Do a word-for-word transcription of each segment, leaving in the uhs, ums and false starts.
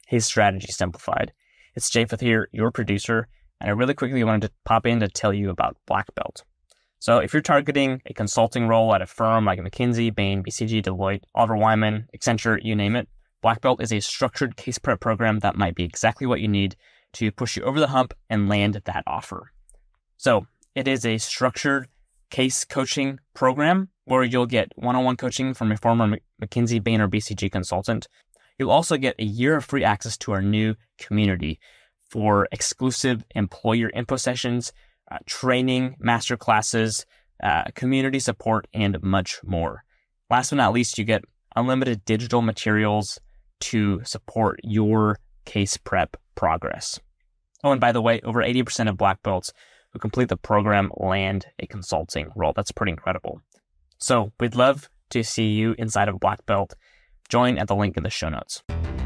his strategy simplified. It's Japheth here, your producer, and I really quickly wanted to pop in to tell you about Black Belt. So if you're targeting a consulting role at a firm like McKinsey, Bain, B C G, Deloitte, Oliver Wyman, Accenture, you name it, Black Belt is a structured case prep program that might be exactly what you need to push you over the hump and land that offer. So it is a structured case coaching program where you'll get one-on-one coaching from a former McKinsey, Bain, or B C G consultant. You'll also get a year of free access to our new community for exclusive employer info sessions, uh, training, master classes, uh, community support, and much more. Last but not least, you get unlimited digital materials to support your case prep progress. Oh, and by the way, over eighty percent of Black Belts who complete the program land a consulting role. That's pretty incredible. So we'd love to see you inside of Black Belt. Join at the link in the show notes.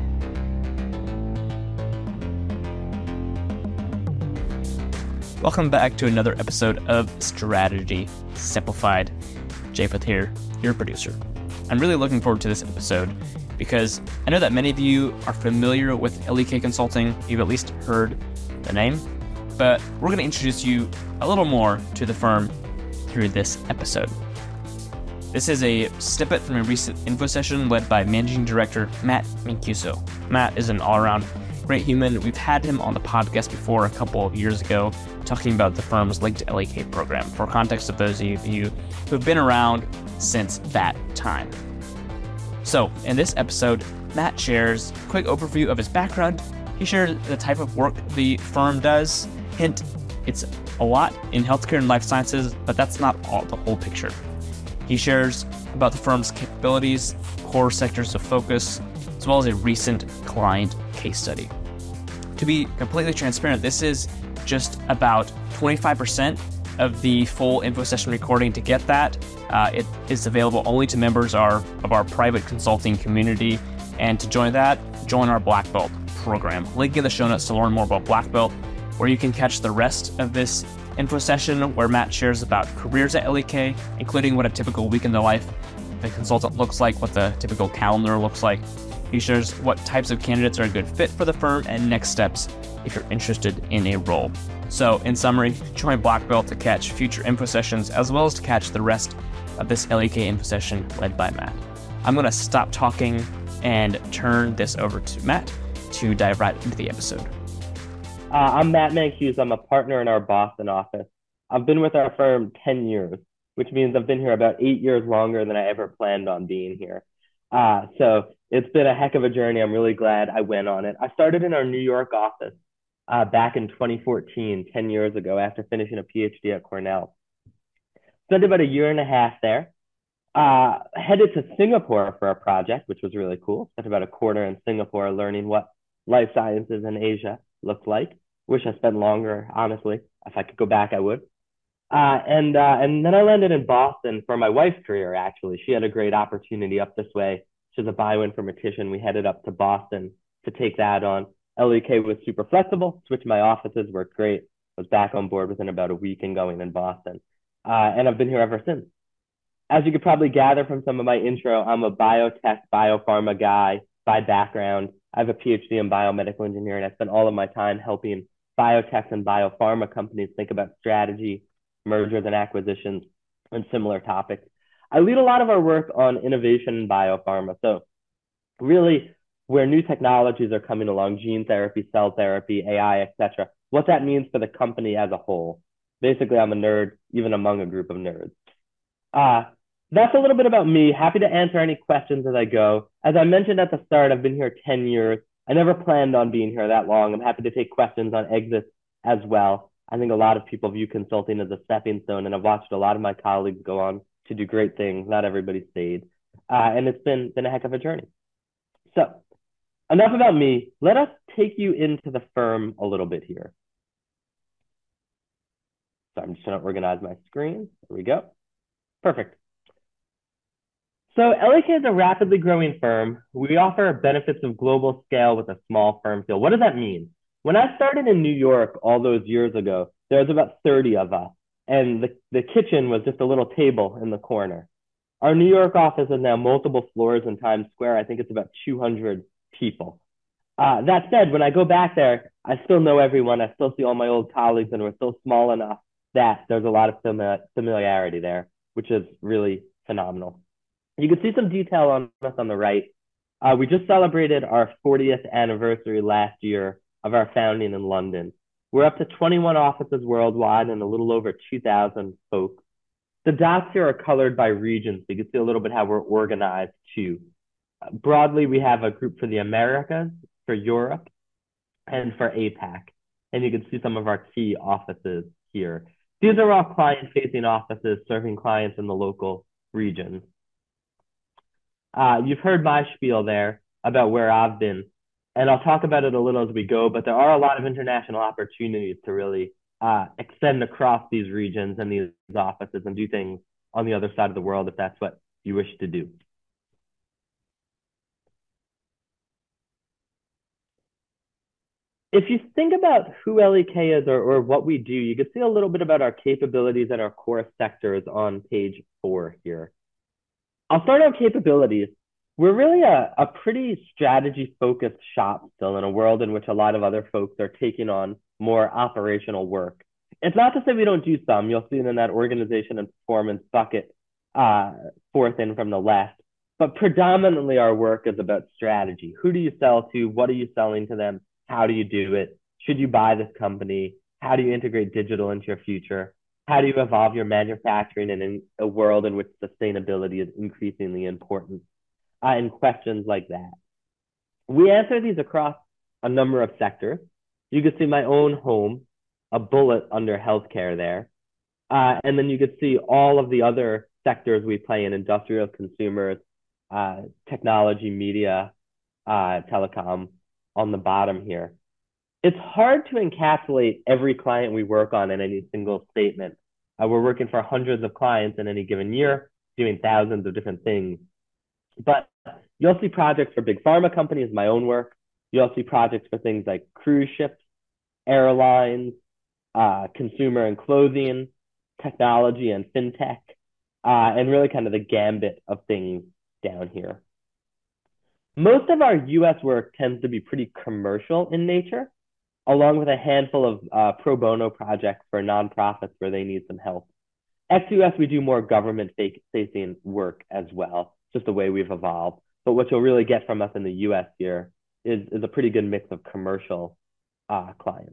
Welcome back to another episode of Strategy Simplified. Japheth here, your producer. I'm really looking forward to this episode because I know that many of you are familiar with L E K Consulting. You've at least heard the name, but we're going to introduce you a little more to the firm through this episode. This is a snippet from a recent info session led by Managing Director Matt Mancuso. Matt is an all-around great human. We've had him on the podcast before a couple of years ago talking about the firm's Linked L E K program, for context of those of you who have been around since that time. So in this episode, Matt shares a quick overview of his background. He shares the type of work the firm does. Hint, it's a lot in healthcare and life sciences, but that's not all the whole picture. He shares about the firm's capabilities, core sectors of focus, as well as a recent client case study. To be completely transparent, this is just about twenty-five percent of the full info session recording. To get that, uh, it is available only to members our, of our private consulting community. And to join that, join our Black Belt program. Link in the show notes to learn more about Black Belt, where you can catch the rest of this info session where Matt shares about careers at L E K, including what a typical week in the life of a consultant looks like, what the typical calendar looks like. He shares what types of candidates are a good fit for the firm and next steps if you're interested in a role. So in summary, join Black Belt to catch future info sessions as well as to catch the rest of this L E K info session led by Matt. I'm going to stop talking and turn this over to Matt to dive right into the episode. Uh, I'm Matt Mancuso. I'm a partner in our Boston office. I've been with our firm ten years, which means I've been here about eight years longer than I ever planned on being here. Uh, so it's been a heck of a journey. I'm really glad I went on it. I started in our New York office uh, back in twenty fourteen, ten years ago, after finishing a PhD at Cornell. Spent about a year and a half there. Uh, headed to Singapore for a project, which was really cool. Spent about a quarter in Singapore learning what life sciences in Asia looked like. Wish I spent longer, honestly. If I could go back, I would. Uh, and uh, and then I landed in Boston for my wife's career, actually. She had a great opportunity up this way. She's a bioinformatician. We headed up to Boston to take that on. L E K was super flexible. Switched my offices, worked great. Was back on board within about a week and going in Boston. Uh, and I've been here ever since. As you could probably gather from some of my intro, I'm a biotech, biopharma guy by background. I have a PhD in biomedical engineering. I spent all of my time helping biotechs and biopharma companies think about strategy, mergers and acquisitions, and similar topics. I lead a lot of our work on innovation in biopharma. So really where new technologies are coming along, gene therapy, cell therapy, A I, et cetera, what that means for the company as a whole. Basically, I'm a nerd, even among a group of nerds. Uh, that's a little bit about me. Happy to answer any questions as I go. As I mentioned at the start, I've been here ten years. I never planned on being here that long. I'm happy to take questions on exits as well. I think a lot of people view consulting as a stepping stone, and I've watched a lot of my colleagues go on to do great things. Not everybody stayed. Uh, and it's been, been a heck of a journey. So enough about me. Let us take you into the firm a little bit here. So I'm just going to organize my screen. There we go. Perfect. So L E K is a rapidly growing firm. We offer benefits of global scale with a small firm feel. What does that mean? When I started in New York all those years ago, there was about thirty of us, and the, the kitchen was just a little table in the corner. Our New York office is now multiple floors in Times Square. I think it's about two hundred people. Uh, that said, when I go back there, I still know everyone. I still see all my old colleagues, and we're still small enough that there's a lot of famili- familiarity there, which is really phenomenal. You can see some detail on us on the right. Uh, we just celebrated our fortieth anniversary last year of our founding in London. We're up to twenty-one offices worldwide and a little over two thousand folks. The dots here are colored by region, so you can see a little bit how we're organized too. Uh, broadly, we have a group for the Americas, for Europe, and for APAC. And you can see some of our key offices here. These are all client-facing offices serving clients in the local regions. Uh, you've heard my spiel there about where I've been, and I'll talk about it a little as we go, but there are a lot of international opportunities to really uh, extend across these regions and these offices and do things on the other side of the world if that's what you wish to do. If you think about who L E K is or, or what we do, you can see a little bit about our capabilities and our core sectors on page four here. I'll start out capabilities. We're really a, a pretty strategy focused shop still in a world in which a lot of other folks are taking on more operational work. It's not to say we don't do some. You'll see it in that organization and performance bucket, uh, fourth in from the left. But predominantly our work is about strategy. Who do you sell to? What are you selling to them? How do you do it? Should you buy this company? How do you integrate digital into your future? How do you evolve your manufacturing in a world in which sustainability is increasingly important? Uh, and questions like that. We answer these across a number of sectors. You can see my own home, a bullet under healthcare there. Uh, and then you can see all of the other sectors we play in: industrial, consumers, uh, technology, media, uh, telecom on the bottom here. It's hard to encapsulate every client we work on in any single statement. Uh, we're working for hundreds of clients in any given year, doing thousands of different things. But you'll see projects for big pharma companies, my own work. You'll see projects for things like cruise ships, airlines, uh, consumer and clothing, technology and fintech, uh, and really kind of the gambit of things down here. Most of our U S work tends to be pretty commercial in nature, along with a handful of uh, pro bono projects for nonprofits where they need some help. ex-U S, we do more government-facing work as well, just the way we've evolved. But what you'll really get from us in the U S here is, is a pretty good mix of commercial uh, clients.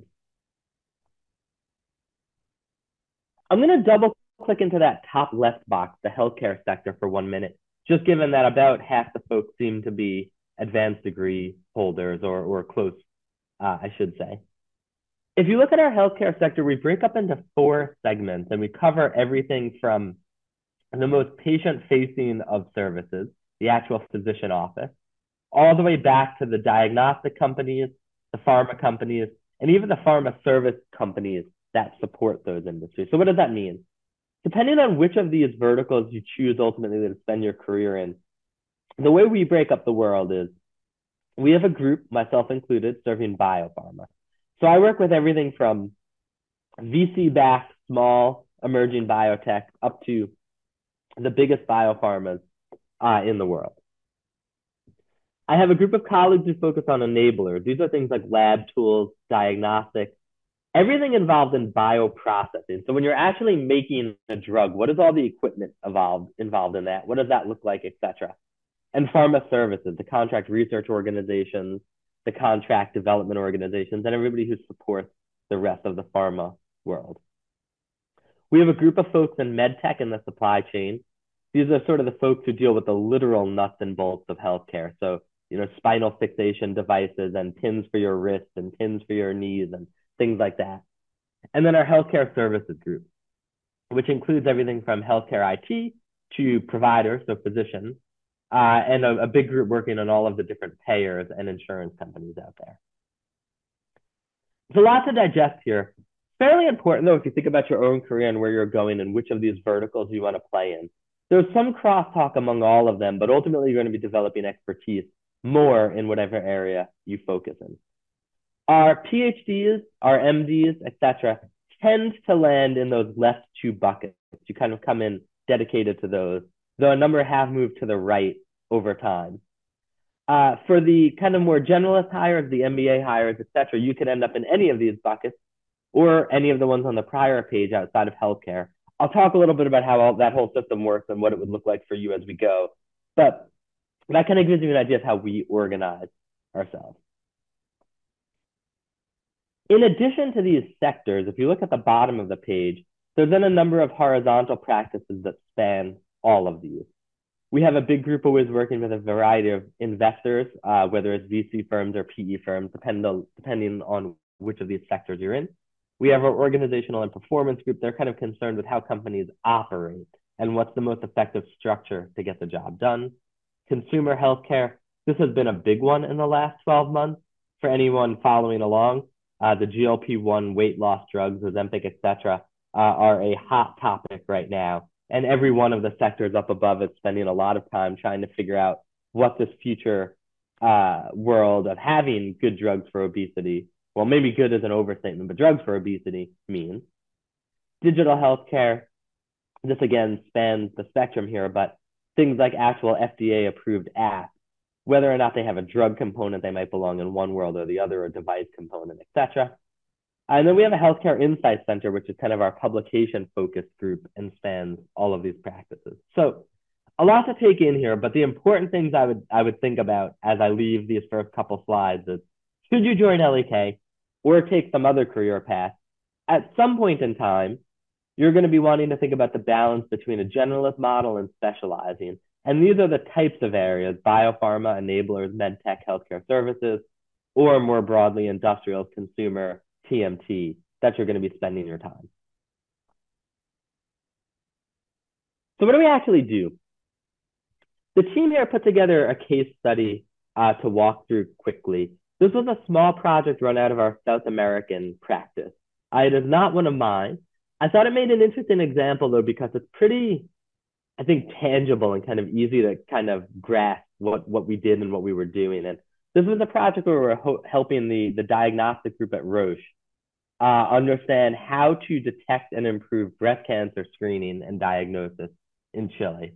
I'm going to double click into that top left box, the healthcare sector, for one minute, just given that about half the folks seem to be advanced degree holders or, or close, uh, I should say. If you look at our healthcare sector, we break up into four segments and we cover everything from the most patient-facing of services, the actual physician office, all the way back to the diagnostic companies, the pharma companies, and even the pharma service companies that support those industries. So what does that mean? Depending on which of these verticals you choose ultimately to spend your career in, the way we break up the world is we have a group, myself included, serving biopharma. So I work with everything from V C-backed small emerging biotech up to the biggest biopharmas uh, in the world. I have a group of colleagues who focus on enablers. These are things like lab tools, diagnostics, everything involved in bioprocessing. So when you're actually making a drug, what is all the equipment involved, involved in that? What does that look like, et cetera? And pharma services, the contract research organizations, the contract development organizations, and everybody who supports the rest of the pharma world. We have a group of folks in medtech and the supply chain. These are sort of the folks who deal with the literal nuts and bolts of healthcare. So, you know, spinal fixation devices and pins for your wrists and pins for your knees and things like that. And then our healthcare services group, which includes everything from healthcare I T to providers, so physicians, uh, and a, a big group working on all of the different payers and insurance companies out there. There's a lot to digest here. Fairly important, though, if you think about your own career and where you're going and which of these verticals you want to play in. There's some crosstalk among all of them, but ultimately you're going to be developing expertise more in whatever area you focus in. Our PhDs, our M Ds, et cetera, tend to land in those left two buckets. You kind of come in dedicated to those, though a number have moved to the right over time. Uh, for the kind of more generalist hires, the M B A hires, et cetera, you could end up in any of these buckets or any of the ones on the prior page outside of healthcare. I'll talk a little bit about how all, that whole system works and what it would look like for you as we go. But that kind of gives you an idea of how we organize ourselves. In addition to these sectors, if you look at the bottom of the page, there's then a number of horizontal practices that span all of these. We have a big group always working with a variety of investors, uh, whether it's V C firms or P E firms, depending on, depending on which of these sectors you're in. We have our organizational and performance group. They're kind of concerned with how companies operate and what's the most effective structure to get the job done. Consumer healthcare, this has been a big one in the last twelve months. For anyone following along, uh, the G L P one weight loss drugs, Ozempic, et cetera, uh, are a hot topic right now. And every one of the sectors up above is spending a lot of time trying to figure out what this future uh, world of having good drugs for obesity, well, maybe good is an overstatement, but drugs for obesity means. Digital healthcare, this again spans the spectrum here, but things like actual F D A approved apps, whether or not they have a drug component, they might belong in one world or the other, a device component, et cetera. And then we have a Healthcare Insight Center, which is kind of our publication-focused group and spans all of these practices. So a lot to take in here, but the important things I would I would think about as I leave these first couple slides is, should you join L E K or take some other career path? At some point in time, you're going to be wanting to think about the balance between a generalist model and specializing. And these are the types of areas: biopharma, enablers, med tech, healthcare services, or more broadly, industrials, consumer, T M T, that you're going to be spending your time. So what do we actually do? The team here put together a case study uh, to walk through quickly. This was a small project run out of our South American practice. Uh, it is not one of mine. I thought it made an interesting example, though, because it's pretty, I think, tangible and kind of easy to kind of grasp what, what we did and what we were doing. And this was a project where we were helping the, the diagnostic group at Roche uh, understand how to detect and improve breast cancer screening and diagnosis in Chile.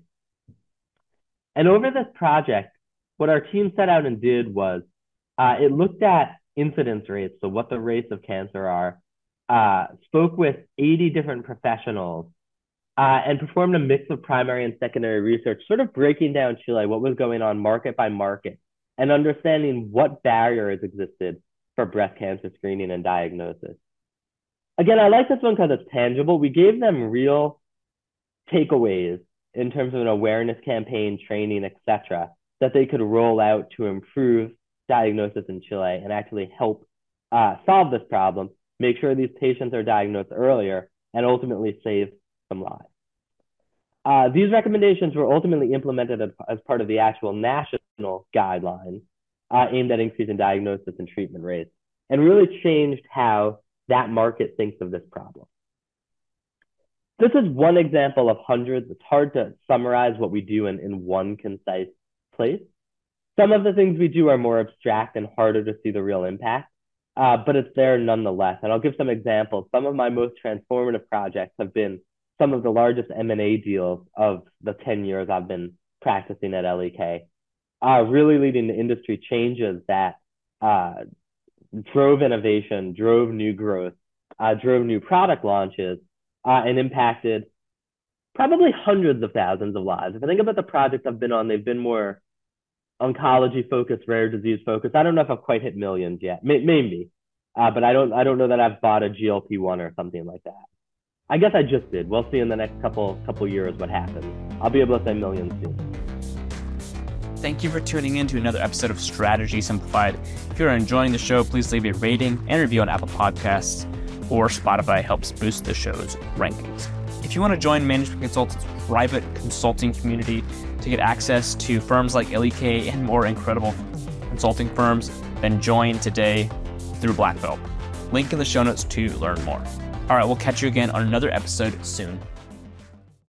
And over this project, what our team set out and did was uh, it looked at incidence rates, so what the rates of cancer are, uh, spoke with eighty different professionals, uh, and performed a mix of primary and secondary research, sort of breaking down Chile, what was going on market by market, and understanding what barriers existed for breast cancer screening and diagnosis. Again, I like this one because it's tangible. We gave them real takeaways in terms of an awareness campaign, training, et cetera, that they could roll out to improve diagnosis in Chile and actually help uh, solve this problem, make sure these patients are diagnosed earlier, and ultimately save some lives. Uh, these recommendations were ultimately implemented as, as part of the actual national guidelines uh, aimed at increasing diagnosis and treatment rates, and really changed how that market thinks of this problem. This is one example of hundreds. It's hard to summarize what we do in, in one concise place. Some of the things we do are more abstract and harder to see the real impact, uh, but it's there nonetheless. And I'll give some examples. Some of my most transformative projects have been some of the largest M and A deals of the ten years I've been practicing at L E K, uh, really leading to industry changes that uh, drove innovation, drove new growth, uh, drove new product launches, uh, and impacted probably hundreds of thousands of lives. If I think about the projects I've been on, they've been more oncology focused, rare disease focused. I don't know if I've quite hit millions yet, maybe, uh, but I don't, I don't know that I've bought a G L P one or something like that. I guess I just did. We'll see in the next couple, couple years what happens. I'll be able to say millions soon. Thank you for tuning in to another episode of Strategy Simplified. If you're enjoying the show, please leave a rating and review on Apple Podcasts, or Spotify helps boost the show's rankings. If you want to join Management Consultant's private consulting community to get access to firms like L E K and more incredible consulting firms, then join today through Black Belt. Link in the show notes to learn more. All right, we'll catch you again on another episode soon.